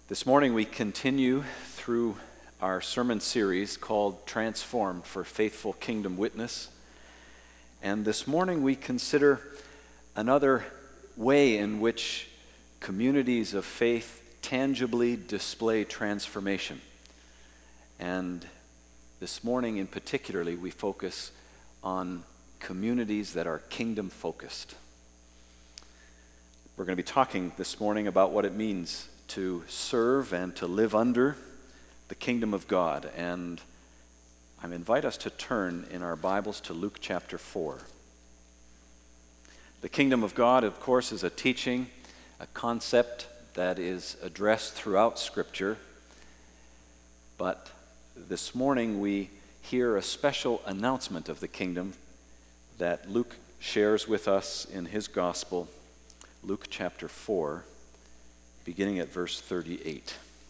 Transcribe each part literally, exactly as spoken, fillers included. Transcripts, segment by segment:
This morning we continue through our sermon series called Transformed for Faithful Kingdom Witness. And this morning we consider another way in which communities of faith tangibly display transformation. And this morning in particularly we focus on communities that are kingdom focused. We're going to be talking this morning about what it means to serve and to live under the kingdom of God. And I invite us to turn in our Bibles to Luke chapter four. The kingdom of God, of course, is a teaching, a concept that is addressed throughout Scripture. But this morning we hear a special announcement of the kingdom that Luke shares with us in his gospel, Luke chapter four. Beginning at verse thirty-eight.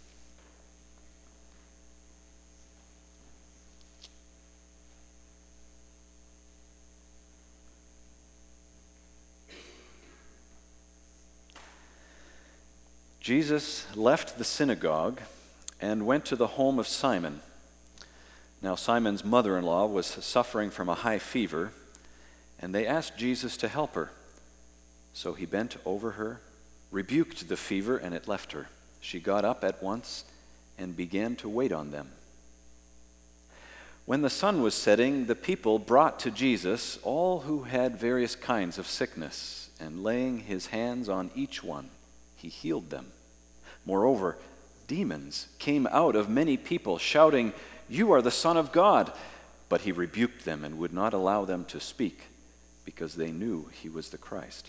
Jesus left the synagogue and went to the home of Simon. Now Simon's mother-in-law was suffering from a high fever, and they asked Jesus to help her. So he bent over her, rebuked the fever, and it left her. She got up at once and began to wait on them. When the sun was setting, the people brought to Jesus all who had various kinds of sickness, and laying his hands on each one, he healed them. Moreover, demons came out of many people, shouting, "You are the Son of God!" But he rebuked them and would not allow them to speak, because they knew he was the Christ.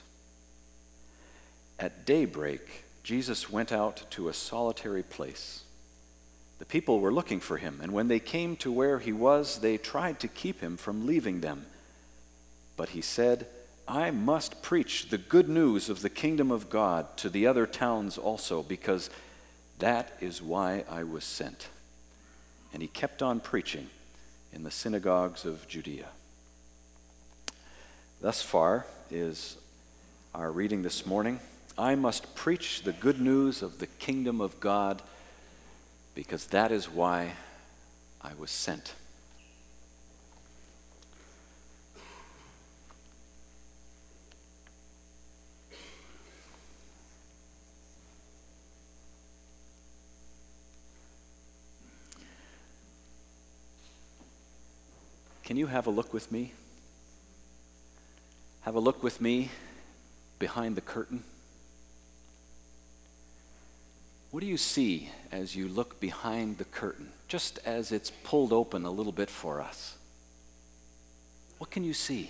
At daybreak, Jesus went out to a solitary place. The people were looking for him, and when they came to where he was, they tried to keep him from leaving them. But he said, "I must preach the good news of the kingdom of God to the other towns also, because that is why I was sent." And he kept on preaching in the synagogues of Judea. Thus far is our reading this morning. I must preach the good news of the kingdom of God, because that is why I was sent. Can you have a look with me? Have a look with me behind the curtain. What do you see as you look behind the curtain, just as it's pulled open a little bit for us? What can you see?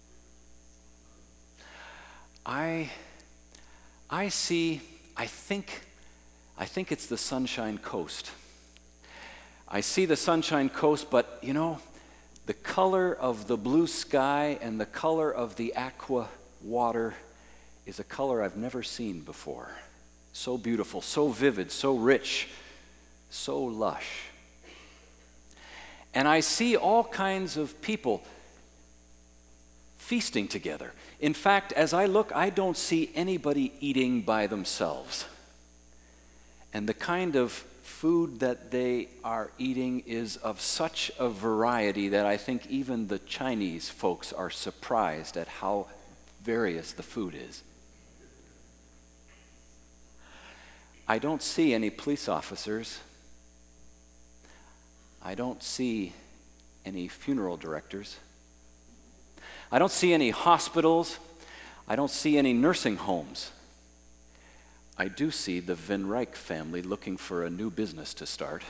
I, I see, I think, I think it's the Sunshine Coast. I see the Sunshine Coast, but you know, the color of the blue sky and the color of the aqua water is a color I've never seen before. So beautiful, so vivid, so rich, so lush. And I see all kinds of people feasting together. In fact, as I look, I don't see anybody eating by themselves. And the kind of food that they are eating is of such a variety that I think even the Chinese folks are surprised at how various the food is. I don't see any police officers. I don't see any funeral directors. I don't see any hospitals. I don't see any nursing homes. I do see the Van Ryck family looking for a new business to start.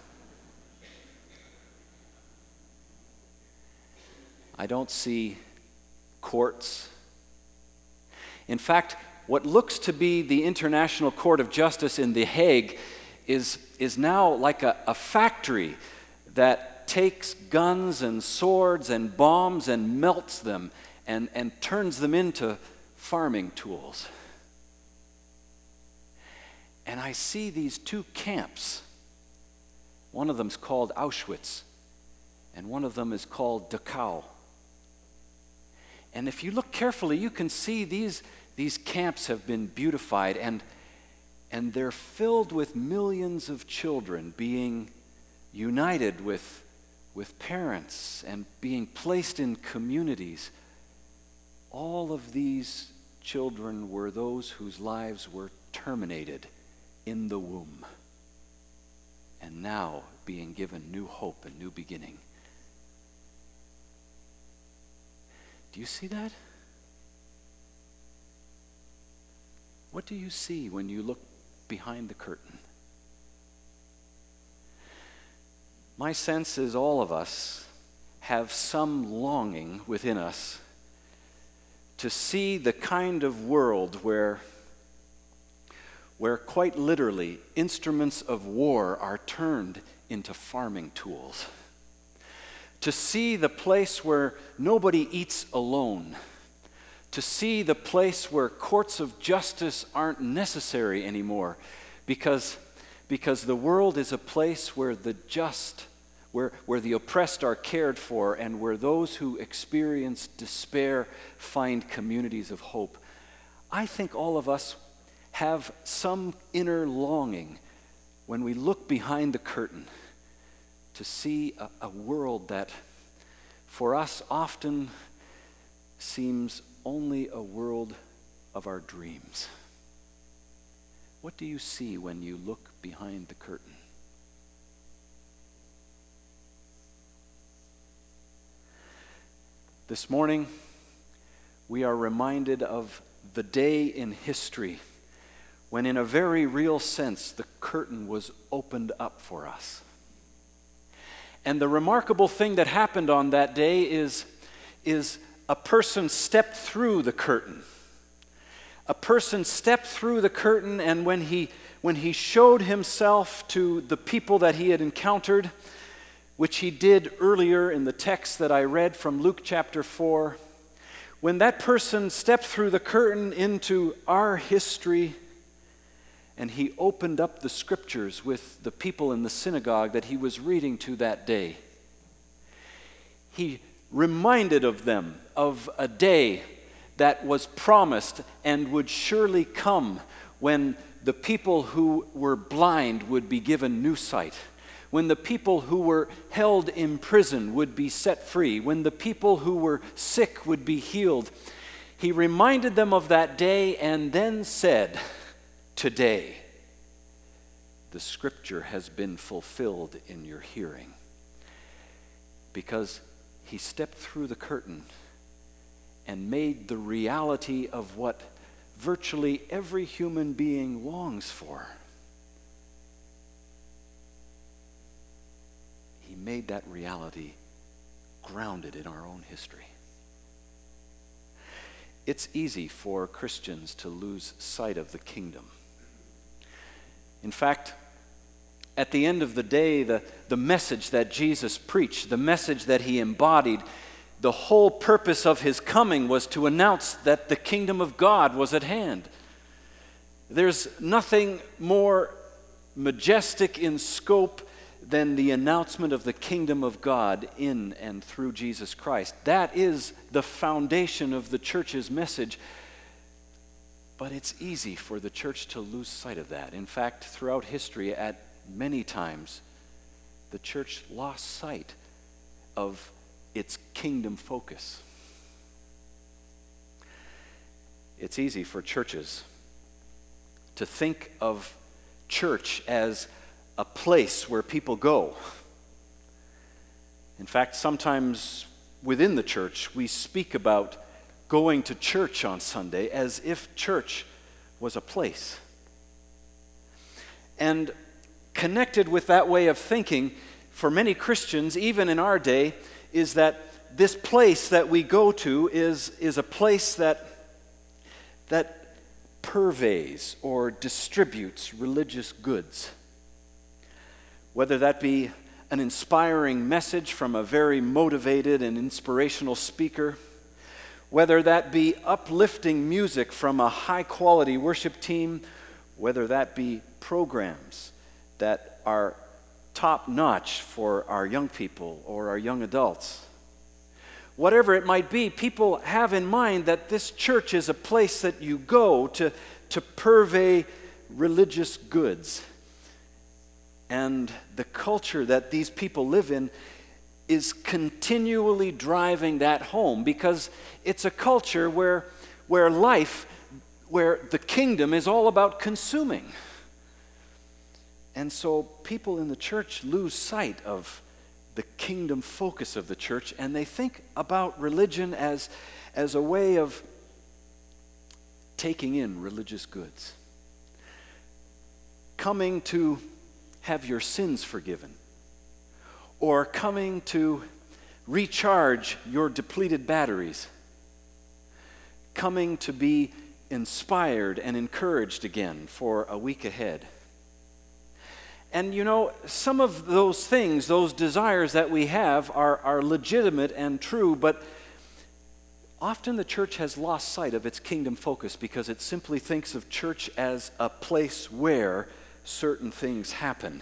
I don't see courts. In fact, what looks to be the International Court of Justice in The Hague is, is now like a, a factory that takes guns and swords and bombs and melts them and, and turns them into farming tools. And I see these two camps. One of them is called Auschwitz, and one of them is called Dachau. And if you look carefully, you can see these, these camps have been beautified, and And they're filled with millions of children being united with, with parents and being placed in communities. All of these children were those whose lives were terminated in the womb, and now being given new hope and new beginning. Do you see that? What do you see when you look behind the curtain? My sense is all of us have some longing within us to see the kind of world where, where quite literally instruments of war are turned into farming tools. To see the place where nobody eats alone. To see the place where courts of justice aren't necessary anymore, because, because the world is a place where the just, where, where the oppressed are cared for, and where those who experience despair find communities of hope. I think all of us have some inner longing when we look behind the curtain to see a, a world that for us often seems only a world of our dreams. What do you see when you look behind the curtain? This morning, we are reminded of the day in history when, in a very real sense, the curtain was opened up for us. And the remarkable thing that happened on that day is, is a person stepped through the curtain. A person stepped through the curtain, and when he, when he showed himself to the people that he had encountered, which he did earlier in the text that I read from Luke chapter four, when that person stepped through the curtain into our history, and he opened up the scriptures with the people in the synagogue that he was reading to that day, he reminded of them of a day that was promised and would surely come when the people who were blind would be given new sight, when the people who were held in prison would be set free, when the people who were sick would be healed. He reminded them of that day and then said, "Today, the scripture has been fulfilled in your hearing." Because he stepped through the curtain and made the reality of what virtually every human being longs for. He made that reality grounded in our own history. It's easy for Christians to lose sight of the kingdom. In fact, at the end of the day, the, the message that Jesus preached, the message that he embodied, the whole purpose of his coming was to announce that the kingdom of God was at hand. There's nothing more majestic in scope than the announcement of the kingdom of God in and through Jesus Christ. That is the foundation of the church's message. But it's easy for the church to lose sight of that. In fact, throughout history, at many times, the church lost sight of its kingdom focus. It's easy for churches to think of church as a place where people go. In fact, sometimes within the church, we speak about going to church on Sunday as if church was a place. And connected with that way of thinking, for many Christians, even in our day, is that this place that we go to is, is a place that, that purveys or distributes religious goods. Whether that be an inspiring message from a very motivated and inspirational speaker, whether that be uplifting music from a high-quality worship team, whether that be programs that are top-notch for our young people or our young adults. Whatever it might be, people have in mind that this church is a place that you go to, to purvey religious goods. And the culture that these people live in is continually driving that home, because it's a culture where, where life, where the kingdom is all about consuming. And so people in the church lose sight of the kingdom focus of the church, and they think about religion as, as a way of taking in religious goods. Coming to have your sins forgiven, or coming to recharge your depleted batteries, coming to be inspired and encouraged again for a week ahead. And you know, some of those things, those desires that we have are, are legitimate and true, but often the church has lost sight of its kingdom focus because it simply thinks of church as a place where certain things happen.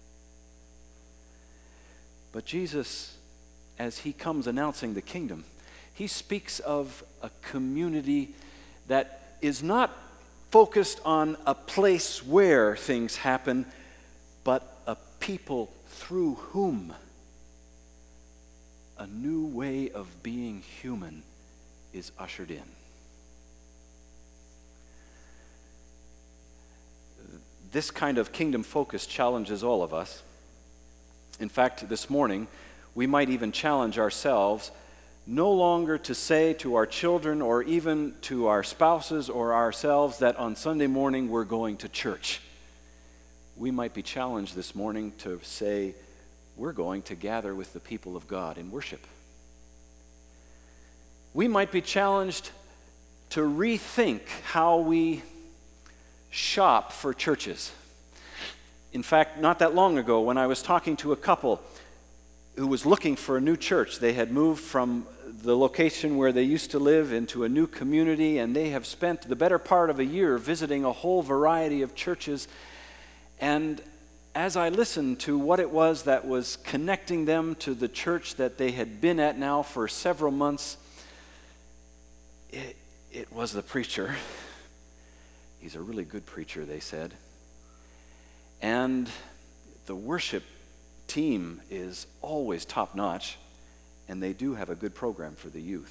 But Jesus, as he comes announcing the kingdom, he speaks of a community that is not focused on a place where things happen, but a people through whom a new way of being human is ushered in. This kind of kingdom focus challenges all of us. In fact, this morning, we might even challenge ourselves no longer to say to our children or even to our spouses or ourselves that on Sunday morning we're going to church. We might be challenged this morning to say we're going to gather with the people of God in worship. We might be challenged to rethink how we shop for churches. In fact, not that long ago, when I was talking to a couple who was looking for a new church, they had moved from the location where they used to live into a new community, and they have spent the better part of a year visiting a whole variety of churches. And as I listened to what it was that was connecting them to the church that they had been at now for several months, it, it was the preacher. He's a really good preacher, they said. And the worship team is always top-notch, and they do have a good program for the youth.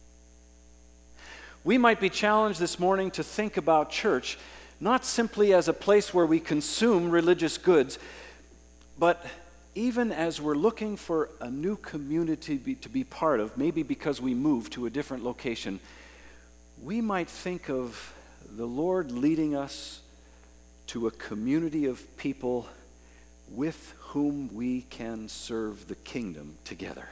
We might be challenged this morning to think about church not simply as a place where we consume religious goods, but even as we're looking for a new community be, to be part of, maybe because we moved to a different location, we might think of the Lord leading us to a community of people with whom we can serve the kingdom together.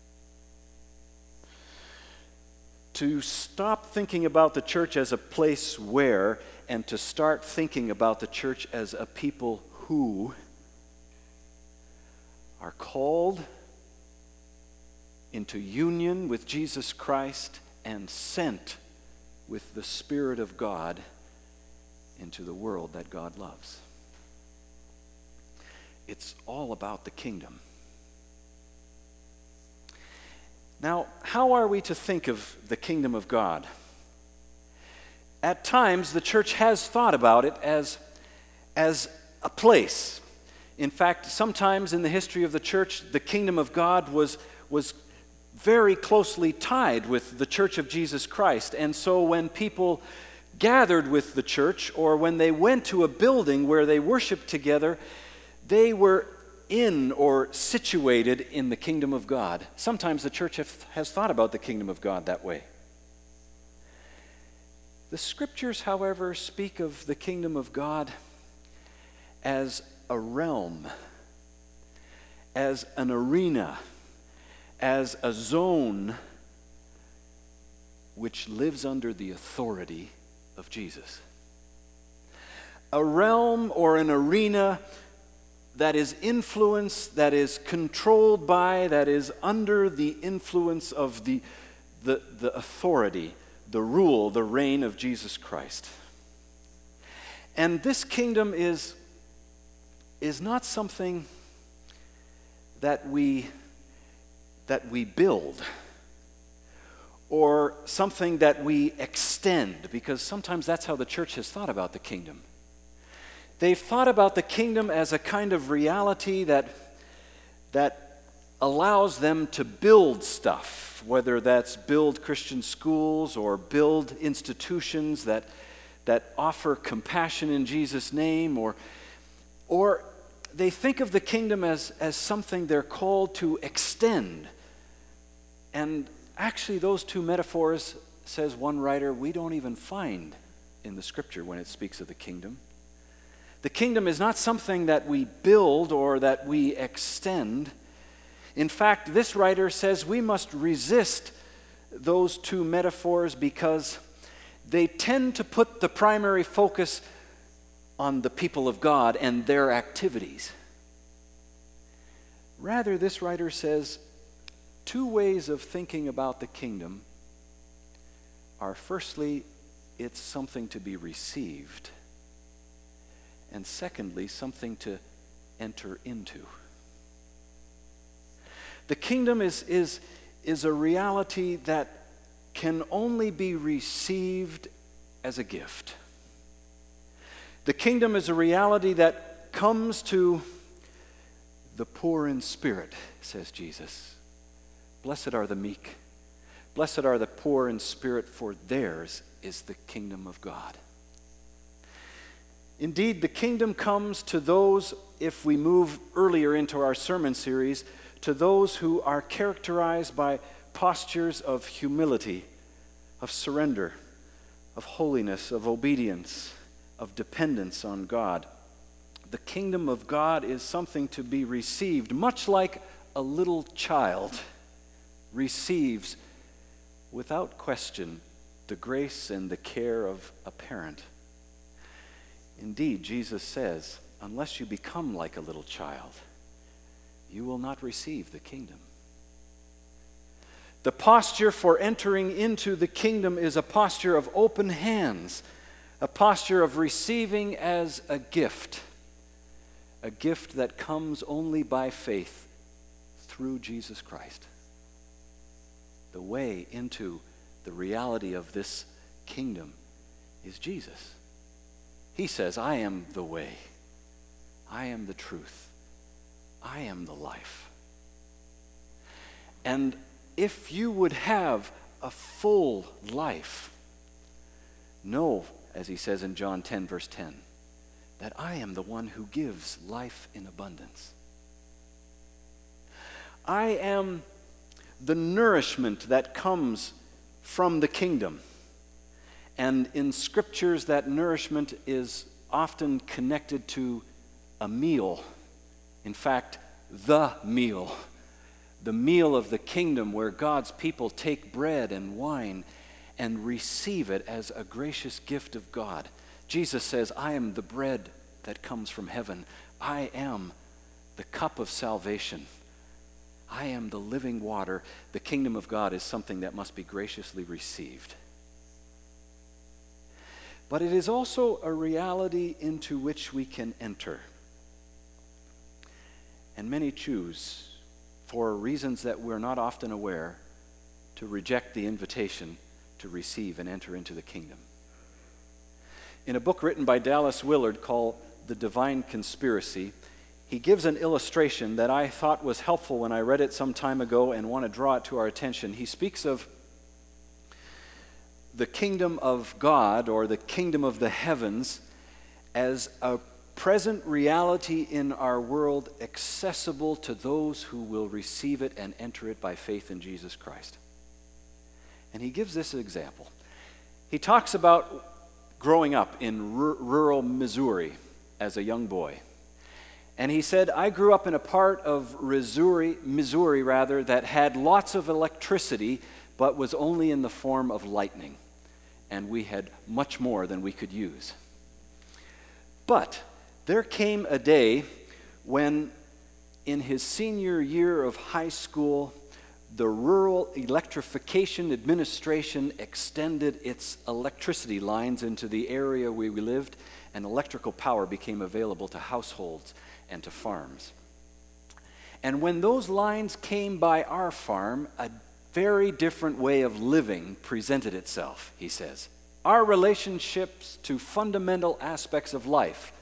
To stop thinking about the church as a place where, and to start thinking about the church as a people who are called into union with Jesus Christ and sent with the Spirit of God into the world that God loves. It's all about the kingdom. Now, how are we to think of the kingdom of God? At times, the church has thought about it as, as a place. In fact, sometimes in the history of the church, the kingdom of God was, was very closely tied with the church of Jesus Christ. And so when people gathered with the church, or when they went to a building where they worshiped together, they were in or situated in the kingdom of God. Sometimes the church have, has thought about the kingdom of God that way. The scriptures, however, speak of the kingdom of God as a realm, as an arena, as a zone which lives under the authority of Jesus. A realm or an arena that is influenced, that is controlled by, that is under the influence of the, the, the authority, the rule, the reign of Jesus Christ. And this kingdom is, is not something that we, that we build or something that we extend, because sometimes that's how the church has thought about the kingdom. They've thought about the kingdom as a kind of reality that, that allows them to build stuff, whether that's build Christian schools or build institutions that, that offer compassion in Jesus' name, or, or they think of the kingdom as, as something they're called to extend. And actually, those two metaphors, says one writer, we don't even find in the scripture when it speaks of the kingdom. The kingdom is not something that we build or that we extend. In fact, this writer says we must resist those two metaphors because they tend to put the primary focus on the people of God and their activities. Rather, this writer says two ways of thinking about the kingdom are, firstly, it's something to be received, and secondly, something to enter into. The kingdom is, is, is a reality that can only be received as a gift. The kingdom is a reality that comes to the poor in spirit, says Jesus. Blessed are the meek. Blessed are the poor in spirit, for theirs is the kingdom of God. Indeed, the kingdom comes to those, if we move earlier into our sermon series, to those who are characterized by postures of humility, of surrender, of holiness, of obedience, of dependence on God. The kingdom of God is something to be received, much like a little child receives without question the grace and the care of a parent. Indeed, Jesus says, unless you become like a little child, you will not receive the kingdom. The posture for entering into the kingdom is a posture of open hands, a posture of receiving as a gift, a gift that comes only by faith through Jesus Christ. The way into the reality of this kingdom is Jesus. He says, I am the way, I am the truth, I am the life. And if you would have a full life, know, as he says in John ten, verse ten, that I am the one who gives life in abundance. I am the nourishment that comes from the kingdom. And in scriptures, that nourishment is often connected to a meal. In fact, the meal. The meal of the kingdom, where God's people take bread and wine and receive it as a gracious gift of God. Jesus says, I am the bread that comes from heaven. I am the cup of salvation. I am the living water. The kingdom of God is something that must be graciously received. But it is also a reality into which we can enter. And many choose, for reasons that we're not often aware, to reject the invitation to receive and enter into the kingdom. In a book written by Dallas Willard called The Divine Conspiracy, he gives an illustration that I thought was helpful when I read it some time ago and want to draw it to our attention. He speaks of the kingdom of God, or the kingdom of the heavens, as a present reality in our world, accessible to those who will receive it and enter it by faith in Jesus Christ. And he gives this example. He talks about growing up in r- rural Missouri as a young boy. And he said, I grew up in a part of Missouri, Missouri rather, that had lots of electricity, but was only in the form of lightning. And we had much more than we could use. But there came a day when, in his senior year of high school, the Rural Electrification Administration extended its electricity lines into the area where we lived, and electrical power became available to households and to farms. And when those lines came by our farm, a very different way of living presented itself, he says. Our relationships to fundamental aspects of life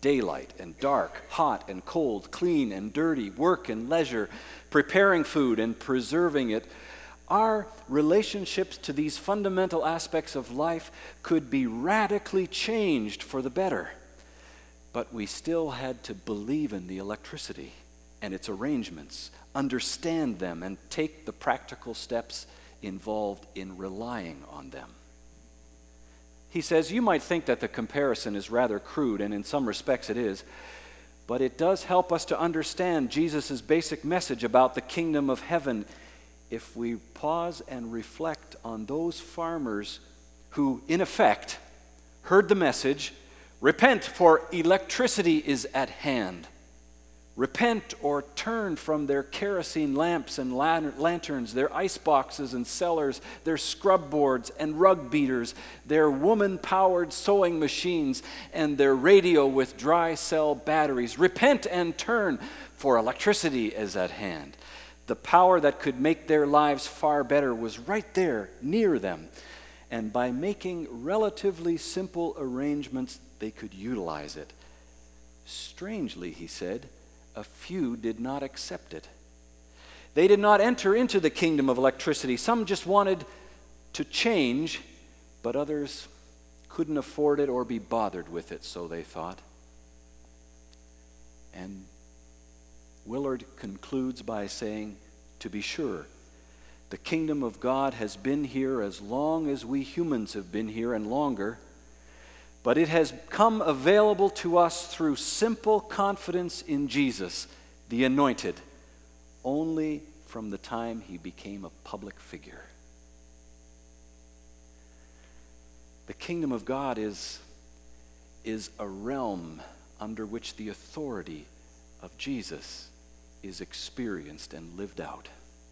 daylight and dark, hot and cold, clean and dirty, work and leisure, preparing food and preserving it, our relationships to these fundamental aspects of life could be radically changed for the better. But we still had to believe in the electricity and its arrangements, understand them, and take the practical steps involved in relying on them. He says, you might think that the comparison is rather crude, and in some respects it is, but it does help us to understand Jesus' basic message about the kingdom of heaven if we pause and reflect on those farmers who, in effect, heard the message, repent, for electricity is at hand. Repent or turn from their kerosene lamps and lanterns, their ice boxes and cellars, their scrub boards and rug beaters, their woman-powered sewing machines, and their radio with dry cell batteries. Repent and turn, for electricity is at hand. The power that could make their lives far better was right there, near them. And by making relatively simple arrangements, they could utilize it. Strangely, he said, a few did not accept it. They did not enter into the kingdom of electricity. Some just wanted to change, but others couldn't afford it or be bothered with it, so they thought. And Willard concludes by saying, to be sure, the kingdom of God has been here as long as we humans have been here and longer, but it has come available to us through simple confidence in Jesus, the Anointed, only from the time he became a public figure. The kingdom of God is, is a realm under which the authority of Jesus is experienced and lived out.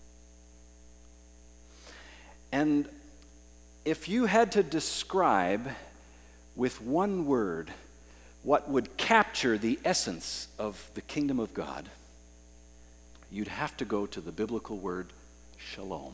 And if you had to describe with one word what would capture the essence of the kingdom of God, you'd have to go to the biblical word shalom.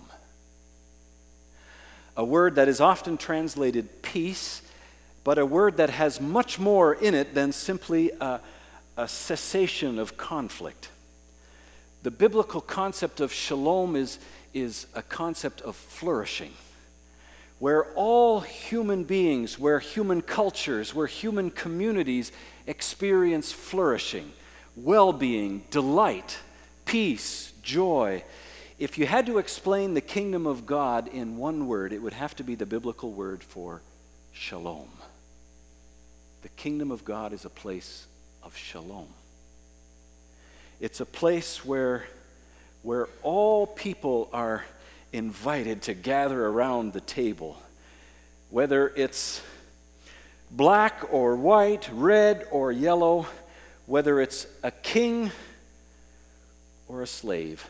A word that is often translated peace, but a word that has much more in it than simply a, a cessation of conflict. The biblical concept of shalom is, is a concept of flourishing, where all human beings, where human cultures, where human communities experience flourishing, well-being, delight, peace, joy. If you had to explain the kingdom of God in one word, it would have to be the biblical word for shalom. The kingdom of God is a place of shalom. It's a place where, where all people are invited to gather around the table, whether it's black or white, red or yellow, whether it's a king or a slave,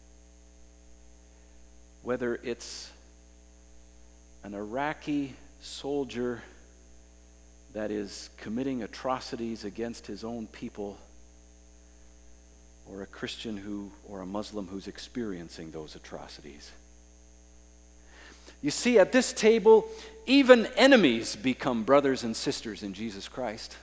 whether it's an Iraqi soldier that is committing atrocities against his own people, or a Christian who, or a Muslim who's experiencing those atrocities. You see, at this table, even enemies become brothers and sisters in Jesus Christ.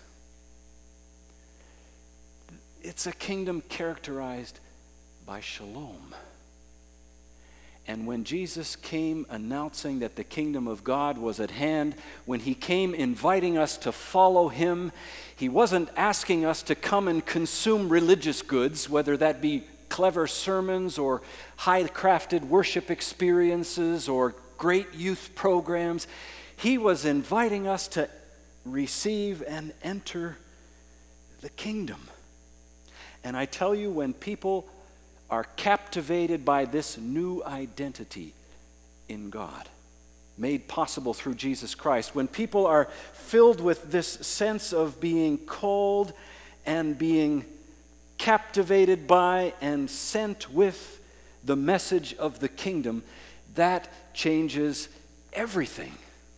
It's a kingdom characterized by shalom. And when Jesus came announcing that the kingdom of God was at hand, when he came inviting us to follow him, he wasn't asking us to come and consume religious goods, whether that be clever sermons or high-crafted worship experiences or great youth programs. He was inviting us to receive and enter the kingdom. And I tell you, when people are captivated by this new identity in God, made possible through Jesus Christ, when people are filled with this sense of being called and being captivated by and sent with the message of the kingdom, that changes everything.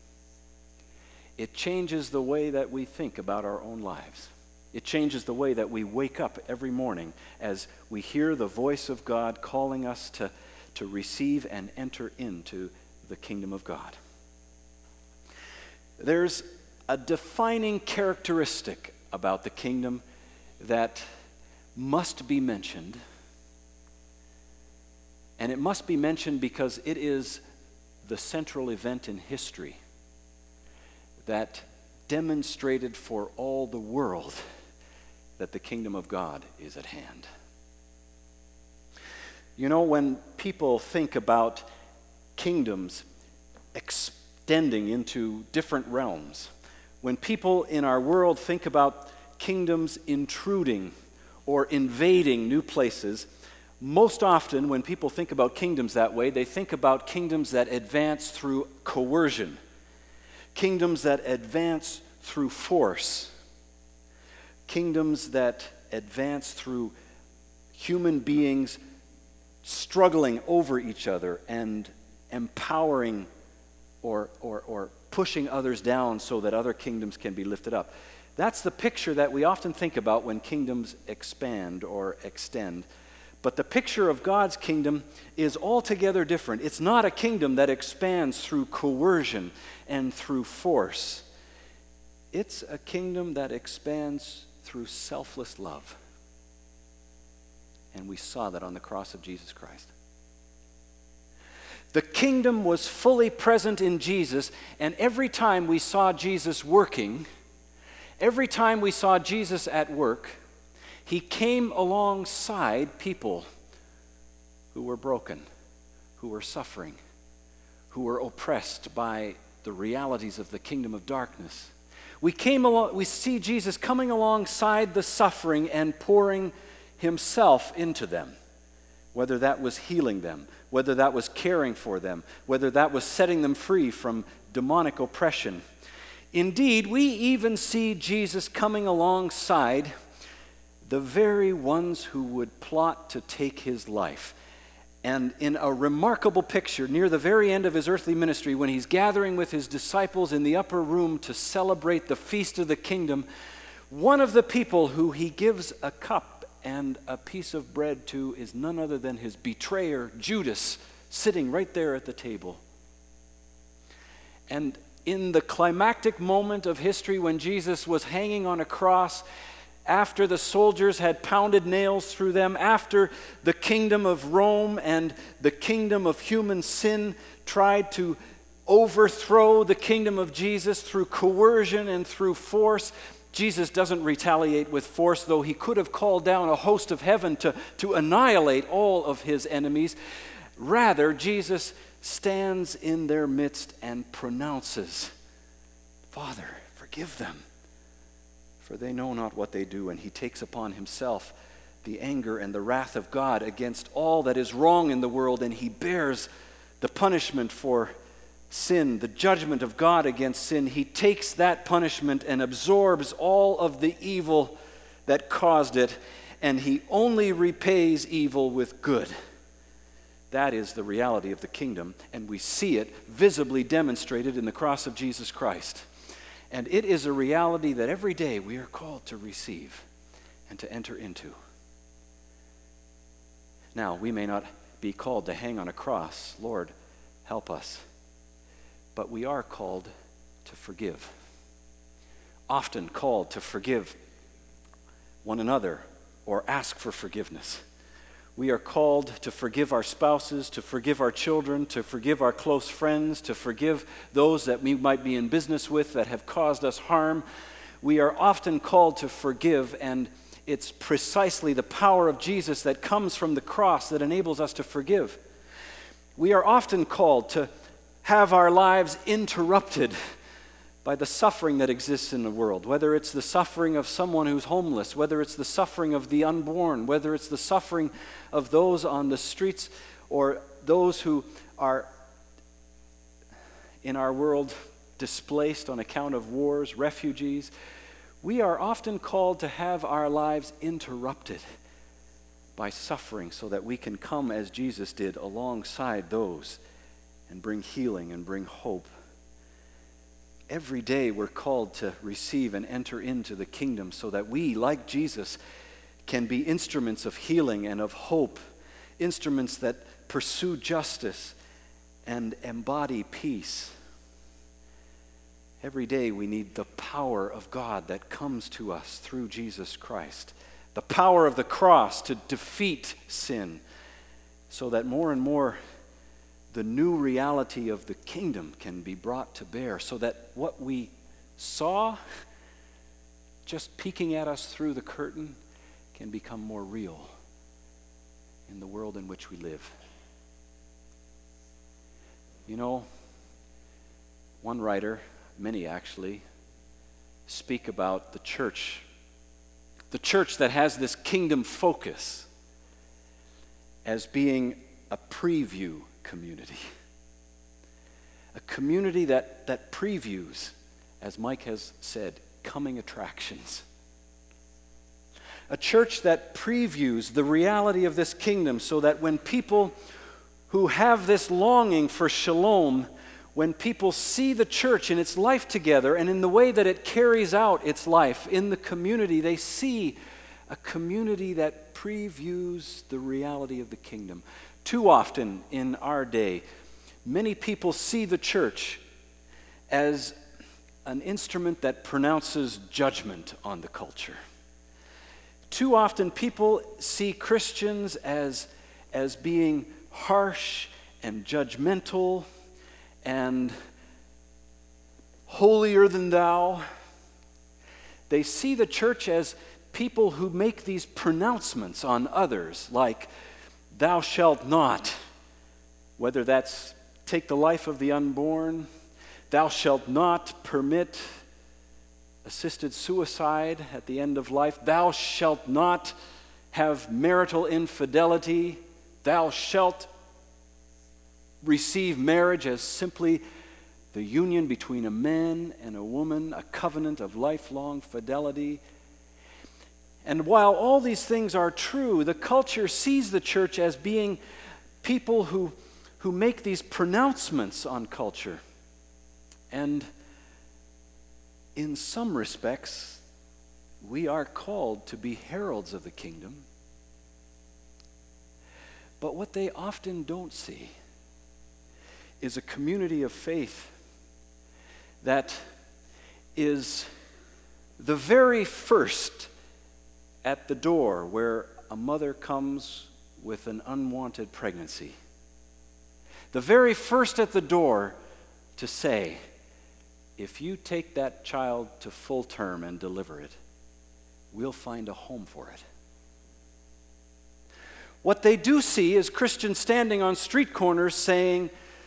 It changes the way that we think about our own lives. It changes the way that we wake up every morning as we hear the voice of God calling us to, to receive and enter into the kingdom of God. There's a defining characteristic about the kingdom that must be mentioned. And it must be mentioned because it is the central event in history that demonstrated for all the world that the kingdom of God is at hand. You know, when people think about kingdoms extending into different realms, when people in our world think about kingdoms intruding or invading new places, most often when people think about kingdoms that way, they think about kingdoms that advance through coercion, kingdoms that advance through force, kingdoms that advance through human beings struggling over each other and empowering or, or, or pushing others down so that other kingdoms can be lifted up. That's the picture that we often think about when kingdoms expand or extend. But the picture of God's kingdom is altogether different. It's not a kingdom that expands through coercion and through force. It's a kingdom that expands through selfless love. And we saw that on the cross of Jesus Christ. The kingdom was fully present in Jesus, and every time we saw Jesus working, every time we saw Jesus at work, he came alongside people who were broken, who were suffering, who were oppressed by the realities of the kingdom of darkness. We came along, we see Jesus coming alongside the suffering and pouring himself into them, whether that was healing them, whether that was caring for them, whether that was setting them free from demonic oppression. Indeed, we even see Jesus coming alongside the very ones who would plot to take his life. And in a remarkable picture, near the very end of his earthly ministry, when he's gathering with his disciples in the upper room to celebrate the feast of the kingdom, one of the people who he gives a cup and a piece of bread to is none other than his betrayer, Judas, sitting right there at the table. And in the climactic moment of history when Jesus was hanging on a cross, after the soldiers had pounded nails through them, after the kingdom of Rome and the kingdom of human sin tried to overthrow the kingdom of Jesus through coercion and through force, Jesus doesn't retaliate with force, though he could have called down a host of heaven to, to annihilate all of his enemies. Rather, Jesus stands in their midst and pronounces, "Father, forgive them, for they know not what they do." And he takes upon himself the anger and the wrath of God against all that is wrong in the world, and he bears the punishment for sin, the judgment of God against sin. He takes that punishment and absorbs all of the evil that caused it, and he only repays evil with good. That is the reality of the kingdom, and we see it visibly demonstrated in the cross of Jesus Christ. And it is a reality that every day we are called to receive and to enter into. Now, we may not be called to hang on a cross. Lord, help us. But we are called to forgive. Often called to forgive one another or ask for forgiveness. We are called to forgive our spouses, to forgive our children, to forgive our close friends, to forgive those that we might be in business with that have caused us harm. We are often called to forgive, and it's precisely the power of Jesus that comes from the cross that enables us to forgive. We are often called to have our lives interrupted by the suffering that exists in the world, whether it's the suffering of someone who's homeless, whether it's the suffering of the unborn, whether it's the suffering of those on the streets or those who are in our world displaced on account of wars, refugees. We are often called to have our lives interrupted by suffering so that we can come, as Jesus did, alongside those and bring healing and bring hope. Every day we're called to receive and enter into the kingdom so that we, like Jesus, can be instruments of healing and of hope, instruments that pursue justice and embody peace. Every day we need the power of God that comes to us through Jesus Christ. The power of the cross to defeat sin, so that more and more the new reality of the kingdom can be brought to bear, so that what we saw just peeking at us through the curtain can become more real in the world in which we live. You know, one writer, many actually, speak about the church, the church that has this kingdom focus, as being a preview community. A community that, that previews, as Mike has said, coming attractions. A church that previews the reality of this kingdom, so that when people who have this longing for shalom, when people see the church in its life together and in the way that it carries out its life in the community, they see a community that previews the reality of the kingdom. Too often in our day, many people see the church as an instrument that pronounces judgment on the culture. Too often people see Christians as, as being harsh and judgmental and holier than thou. They see the church as people who make these pronouncements on others, like, thou shalt not, whether that's take the life of the unborn, thou shalt not permit assisted suicide at the end of life, thou shalt not have marital infidelity, thou shalt receive marriage as simply the union between a man and a woman, a covenant of lifelong fidelity. And while all these things are true, the culture sees the church as being people who, who make these pronouncements on culture. And in some respects, we are called to be heralds of the kingdom. But what they often don't see is a community of faith that is the very first at the door where a mother comes with an unwanted pregnancy. The very first at the door to say, if you take that child to full term and deliver it, we'll find a home for it. What they do see is Christians standing on street corners saying,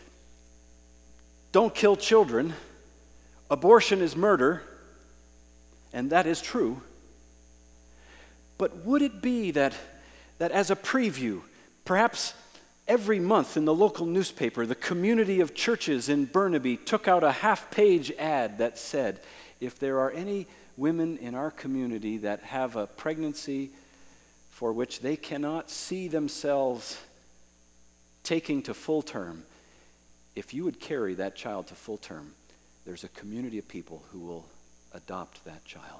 don't kill children, abortion is murder, and that is true. But would it be that, that as a preview, perhaps every month in the local newspaper, the community of churches in Burnaby took out a half-page ad that said, if there are any women in our community that have a pregnancy for which they cannot see themselves taking to full term, if you would carry that child to full term, there's a community of people who will adopt that child.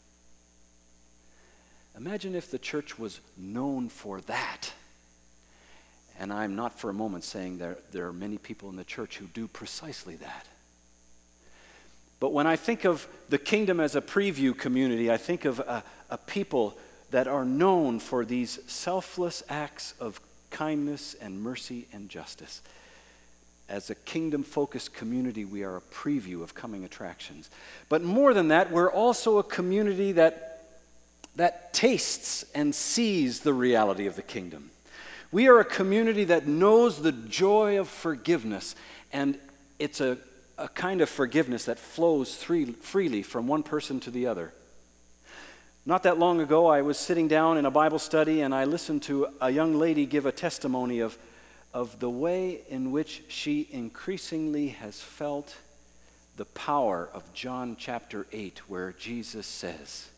Imagine if the church was known for that. And I'm not for a moment saying that there are many people in the church who do precisely that. But when I think of the kingdom as a preview community, I think of a, a people that are known for these selfless acts of kindness and mercy and justice. As a kingdom-focused community, we are a preview of coming attractions. But more than that, we're also a community that, that tastes and sees the reality of the kingdom. We are a community that knows the joy of forgiveness, and it's a, a kind of forgiveness that flows free, freely from one person to the other. Not that long ago, I was sitting down in a Bible study, and I listened to a young lady give a testimony of of the way in which she increasingly has felt the power of John chapter eight, where Jesus says,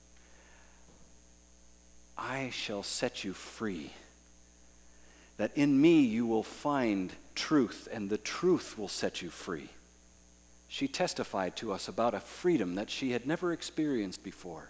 I shall set you free, that in me you will find truth, and the truth will set you free. She testified to us about a freedom that she had never experienced before.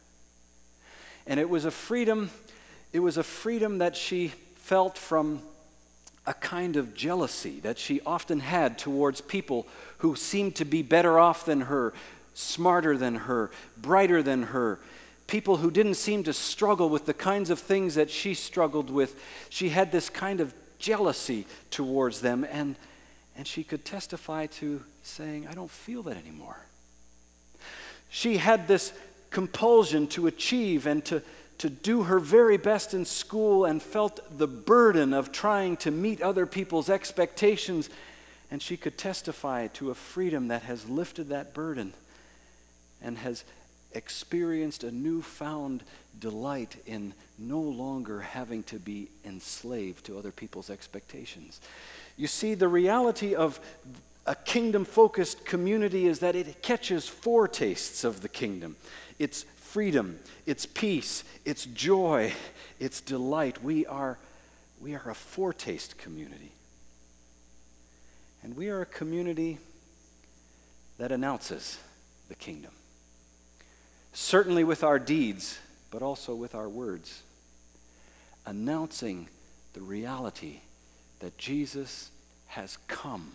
And it was a freedom, it was a freedom that she felt from a kind of jealousy that she often had towards people who seemed to be better off than her, smarter than her, brighter than her, people who didn't seem to struggle with the kinds of things that she struggled with. She had this kind of jealousy towards them, and, and she could testify to saying, I don't feel that anymore. She had this compulsion to achieve and to, to do her very best in school, and felt the burden of trying to meet other people's expectations. And she could testify to a freedom that has lifted that burden and has experienced a newfound delight in no longer having to be enslaved to other people's expectations. You see, the reality of a kingdom-focused community is that it catches foretastes of the kingdom. It's freedom, it's peace, it's joy, it's delight. We are, we are a foretaste community. And we are a community that announces the kingdom. Certainly with our deeds, but also with our words. Announcing the reality that Jesus has come.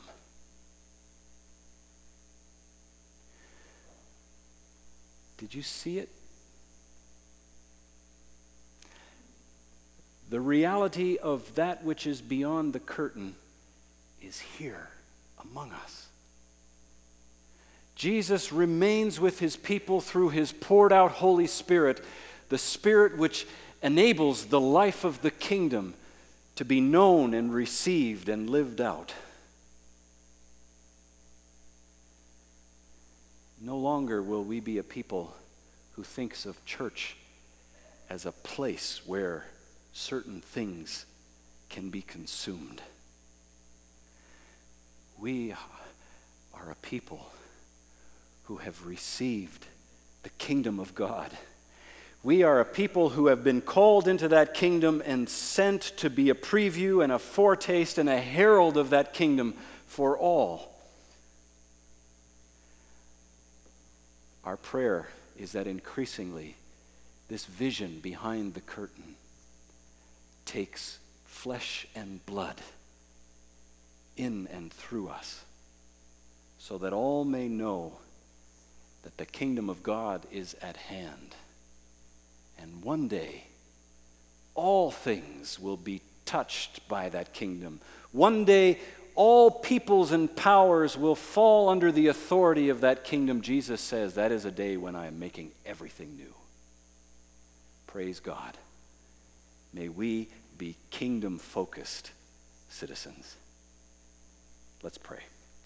Did you see it? The reality of that which is beyond the curtain is here among us. Jesus remains with his people through his poured out Holy Spirit, the Spirit which enables the life of the kingdom to be known and received and lived out. No longer will we be a people who thinks of church as a place where certain things can be consumed. We are a people who have received the kingdom of God. We are a people who have been called into that kingdom and sent to be a preview and a foretaste and a herald of that kingdom for all. Our prayer is that increasingly this vision behind the curtain takes flesh and blood in and through us, so that all may know that the kingdom of God is at hand. And one day, all things will be touched by that kingdom. One day, all peoples and powers will fall under the authority of that kingdom. Jesus says, that is a day when I am making everything new. Praise God. May we be kingdom-focused citizens. Let's pray.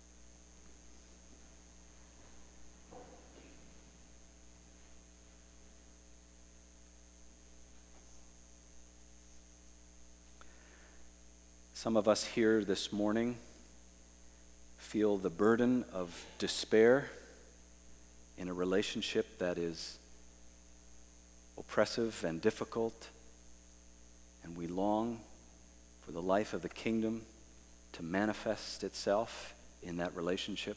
Some of us here this morning feel the burden of despair in a relationship that is oppressive and difficult, and we long for the life of the kingdom to manifest itself in that relationship.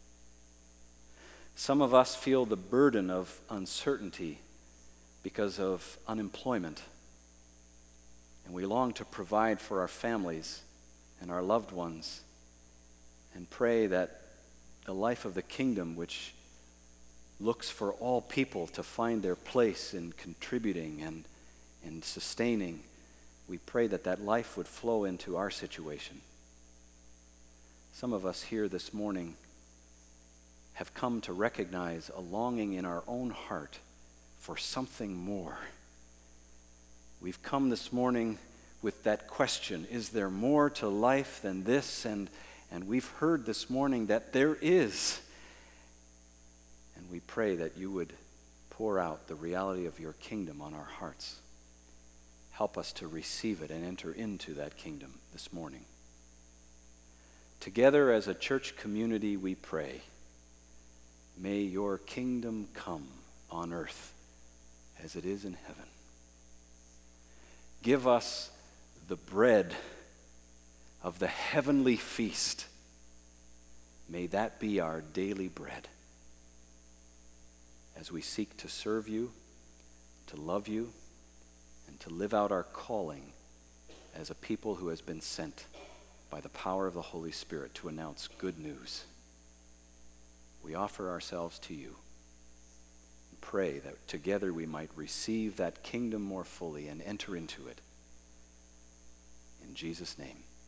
Some of us feel the burden of uncertainty because of unemployment, and we long to provide for our families and our loved ones, and pray that the life of the kingdom, which looks for all people to find their place in contributing and in sustaining, we pray that that life would flow into our situation. Some of us here this morning have come to recognize a longing in our own heart for something more. We've come this morning with that question, is there more to life than this? And, and we've heard this morning that there is. And we pray that you would pour out the reality of your kingdom on our hearts. Help us to receive it and enter into that kingdom this morning. Together as a church community, we pray, may your kingdom come on earth as it is in heaven. Give us the bread of the heavenly feast. May that be our daily bread as we seek to serve you, to love you, and to live out our calling as a people who has been sent by the power of the Holy Spirit to announce good news. We offer ourselves to you. Pray that together we might receive that kingdom more fully and enter into it. In Jesus' name.